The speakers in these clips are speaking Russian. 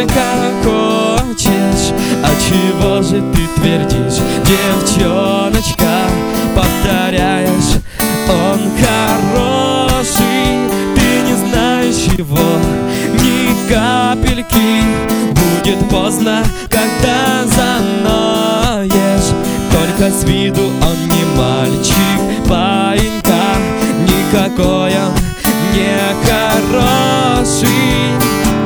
только хочешь. А чего же ты твердишь, девчоночка? Повторяешь, он хороший. Ты не знаешь его ни капельки. Будет поздно, когда заноешь. Только с виду он не мальчик, паинька, никакой он не хороший.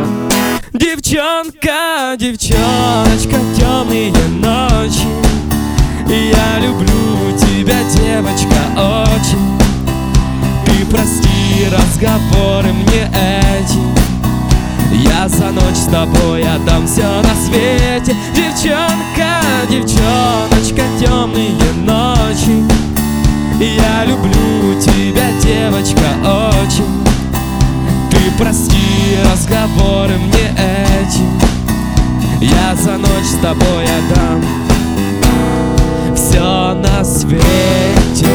Девчонка, девчоночка, темные ночи. Я люблю тебя, девочка, очень. Ты прости разговоры мне эти. Я за ночь с тобой отдам все на свете. Девчонка, девчоночка, темные ночи. Я люблю тебя, девочка, очень. Ты прости разговоры мне эти. Я за ночь с тобой отдам все на свете.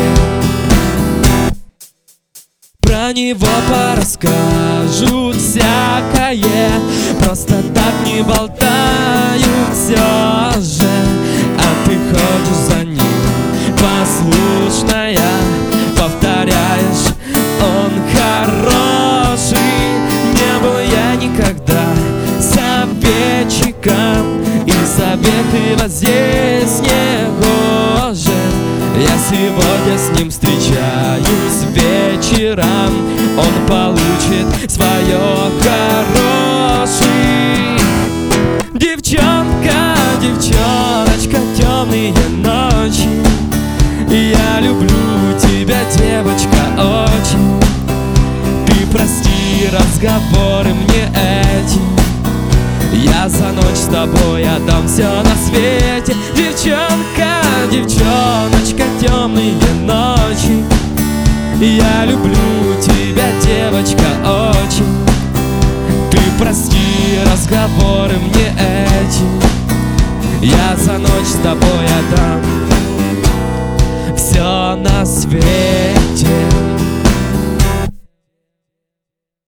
Про него пораскажут всякое, просто так не болтают все же. А ты ходишь за ним, послушная, повторяешь, он хороший. Не был я никогда советчиком, и советы вот здесь не гоже. Я сегодня с ним встречаюсь вечером, он получит свое хороший. Девчонка, девчоночка, темные ночи. Я люблю тебя, девочка, очень. Ты прости разговоры мне эти. Я за ночь с тобой отдам все на свете. Девчонка, девчоночка, темные ночи. Я люблю тебя, девочка, очень. Ты прости разговоры мне эти. Я за ночь с тобой